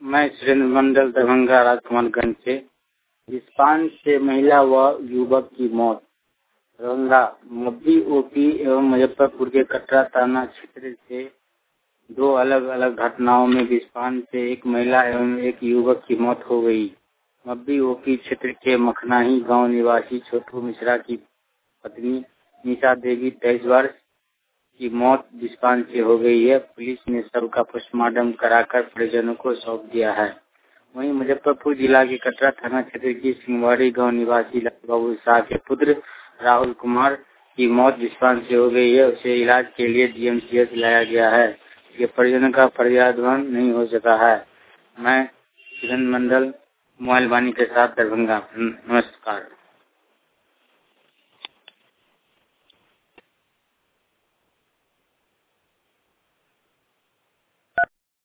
मैं सुरेंद्र मंडल दरभंगा राजकुमारगंज से। विस्पान से महिला व युवक की मौत। दरभंगा मब्बी ओपी एवं मुजफ्फरपुर के कटरा थाना क्षेत्र से दो अलग अलग घटनाओं में विस्पान से एक महिला एवं एक युवक की मौत हो गई। मब्बी ओपी क्षेत्र के मखनाही गांव निवासी छोटू मिश्रा की पत्नी निशा देवी 23 वर्ष की मौत विस्पान से हो गई है। पुलिस ने शव का पोस्टमार्टम कराकर परिजनों को सौंप दिया है। वहीं मुजफ्फरपुर जिला के कटरा थाना क्षेत्र की सिंहवाड़ी गांव निवासी बाबू शाह के पुत्र राहुल कुमार की मौत विस्पान से हो गई है। उसे इलाज के लिए डीएमसीएच लाया गया है। ये परिजनों का फरियादवान नहीं हो सका है। मैं सुरेंद्र मंडल मोबाइल वाणी के साथ दरभंगा। नमस्कार।